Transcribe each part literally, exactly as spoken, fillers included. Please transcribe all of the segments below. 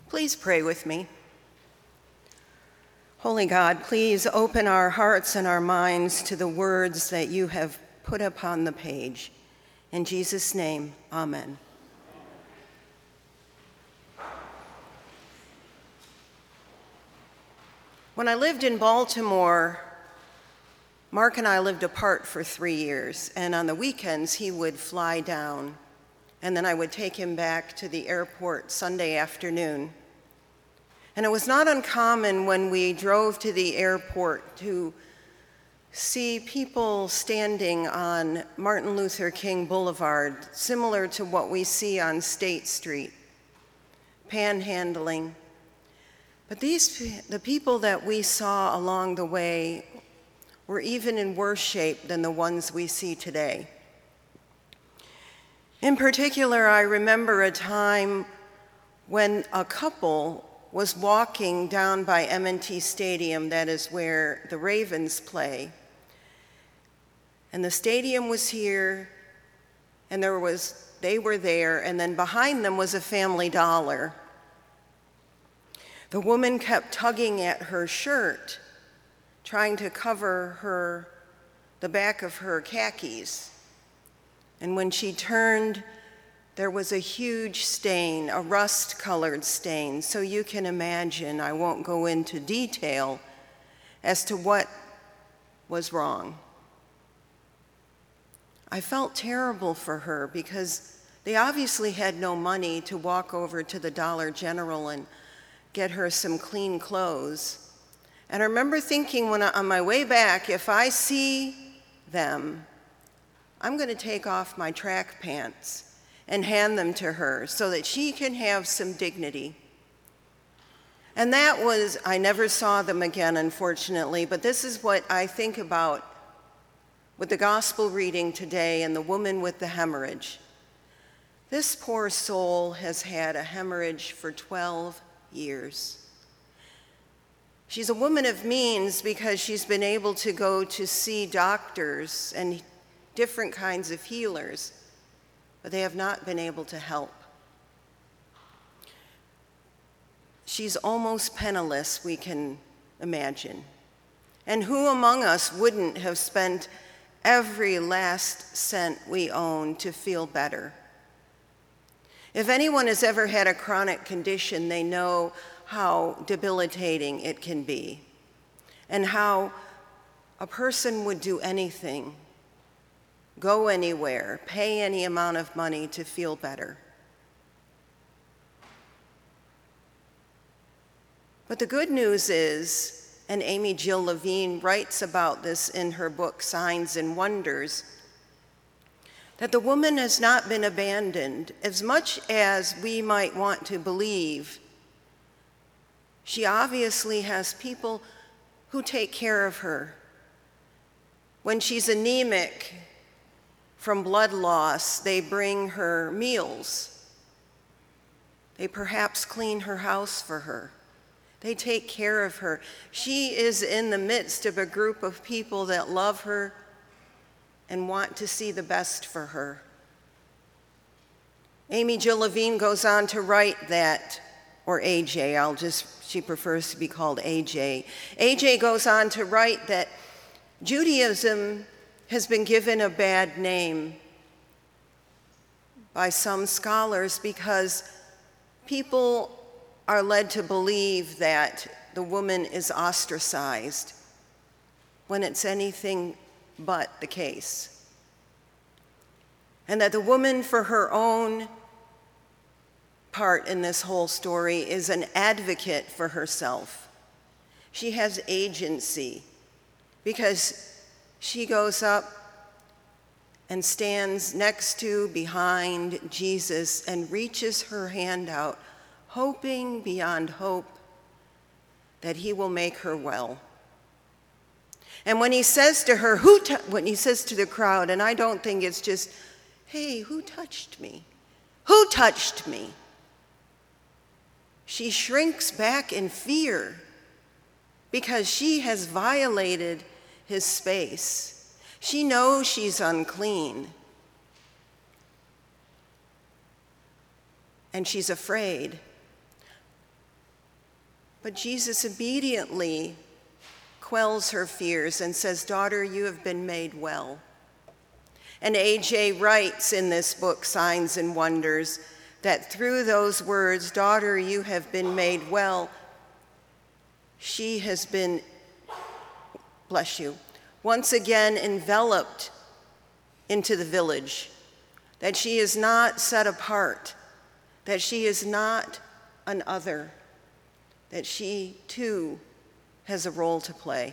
Please pray with me. Holy God, please open our hearts and our minds to the words that you have put upon the page. In Jesus' name, amen. When I lived in Baltimore, Mark and I lived apart for three years, and on the weekends he would fly down, and then I would take him back to the airport Sunday afternoon. And it was not uncommon when we drove to the airport to see people standing on Martin Luther King Boulevard, similar to what we see on State Street, panhandling. But these, the people that we saw along the way were even in worse shape than the ones we see today. In particular, I remember a time when a couple was walking down by M and T Stadium, that is where the Ravens play. And the stadium was here, and there was, they were there, and then behind them was a Family Dollar. The woman kept tugging at her shirt, trying to cover her, the back of her khakis. And when she turned, there was a huge stain, a rust-colored stain. So you can imagine, I won't go into detail as to what was wrong. I felt terrible for her because they obviously had no money to walk over to the Dollar General and get her some clean clothes. And I remember thinking when I, on my way back, if I see them, I'm going to take off my track pants and hand them to her so that she can have some dignity. And that was, I never saw them again, unfortunately, but this is what I think about with the gospel reading today and the woman with the hemorrhage. This poor soul has had a hemorrhage for twelve years. She's a woman of means because she's been able to go to see doctors and different kinds of healers, but they have not been able to help. She's almost penniless, we can imagine. And who among us wouldn't have spent every last cent we own to feel better? If anyone has ever had a chronic condition, they know how debilitating it can be, and how a person would do anything, go anywhere, pay any amount of money to feel better. But the good news is, and Amy Jill Levine writes about this in her book, Signs and Wonders, that the woman has not been abandoned. As much as we might want to believe, she obviously has people who take care of her. When she's anemic from blood loss, they bring her meals. They perhaps clean her house for her. They take care of her. She is in the midst of a group of people that love her and want to see the best for her. Amy Jill Levine goes on to write that, or A J, I'll just, she prefers to be called A J. A J goes on to write that Judaism has been given a bad name by some scholars because people are led to believe that the woman is ostracized when it's anything but the case. And that the woman, for her own part in this whole story, is an advocate for herself. She has agency because she goes up and stands next to, behind Jesus and reaches her hand out, hoping beyond hope that he will make her well. And when he says to her, who t- when he says to the crowd, and I don't think it's just, hey, who touched me? Who touched me? She shrinks back in fear because she has violated his space. She knows she's unclean. And she's afraid. But Jesus immediately quells her fears and says, "Daughter, you have been made well." And A J writes in this book, Signs and Wonders, that through those words, "Daughter, you have been made well," she has been, bless you, once again enveloped into the village, that she is not set apart, that she is not an other, that she too has a role to play.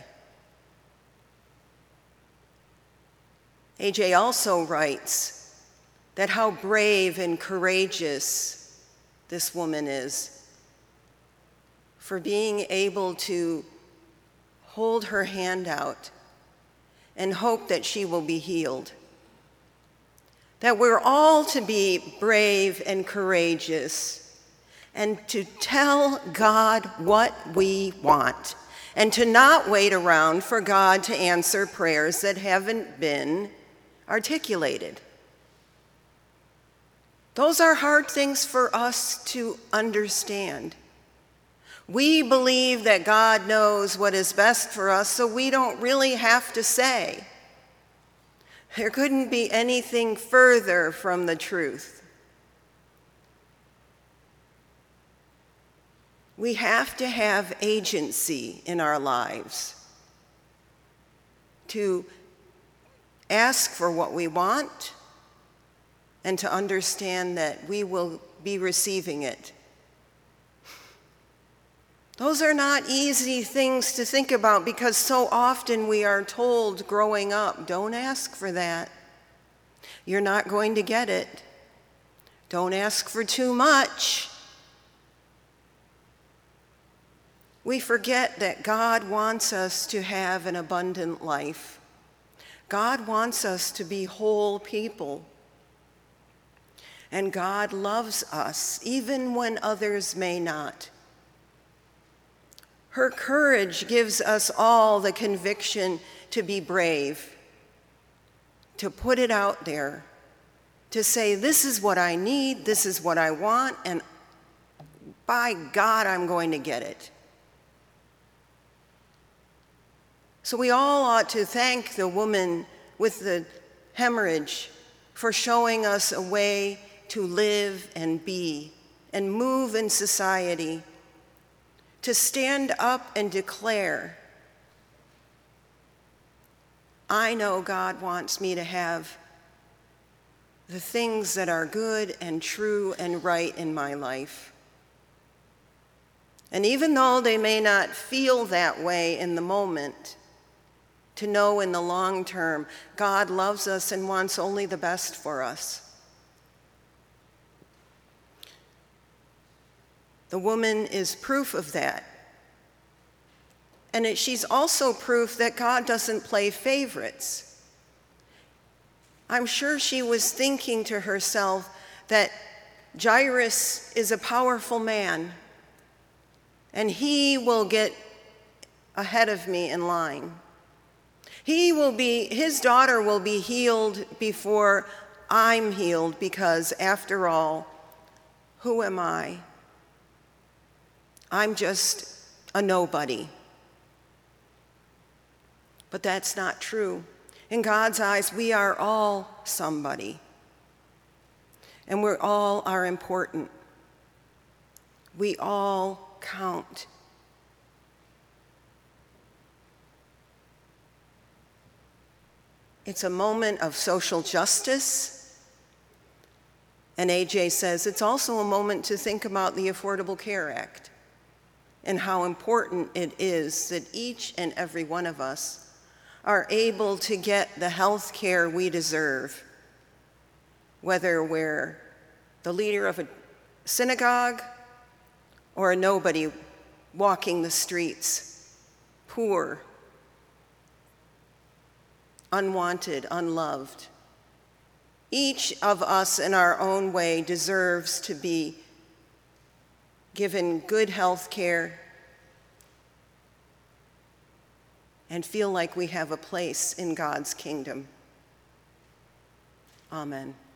A J also writes that how brave and courageous this woman is for being able to hold her hand out and hope that she will be healed. That we're all to be brave and courageous and to tell God what we want and to not wait around for God to answer prayers that haven't been articulated. Those are hard things for us to understand. We believe that God knows what is best for us, so we don't really have to say. There couldn't be anything further from the truth. We have to have agency in our lives to ask for what we want and to understand that we will be receiving it. Those are not easy things to think about because so often we are told growing up, don't ask for that. You're not going to get it. Don't ask for too much. We forget that God wants us to have an abundant life. God wants us to be whole people. And God loves us, even when others may not. Her courage gives us all the conviction to be brave, to put it out there, to say, this is what I need, this is what I want, and by God, I'm going to get it. So we all ought to thank the woman with the hemorrhage for showing us a way to live and be and move in society, to stand up and declare, I know God wants me to have the things that are good and true and right in my life. And even though they may not feel that way in the moment, to know in the long term, God loves us and wants only the best for us. The woman is proof of that. And it, she's also proof that God doesn't play favorites. I'm sure she was thinking to herself that Jairus is a powerful man, and he will get ahead of me in line. He will be, his daughter will be healed before I'm healed, because after all, who am I? I'm just a nobody. But that's not true. In God's eyes, we are all somebody. And we all are important. We all count. It's a moment of social justice. And A J says it's also a moment to think about the Affordable Care Act and how important it is that each and every one of us are able to get the health care we deserve, whether we're the leader of a synagogue or a nobody walking the streets, poor, unwanted, unloved. Each of us in our own way deserves to be given good health care and feel like we have a place in God's kingdom. Amen.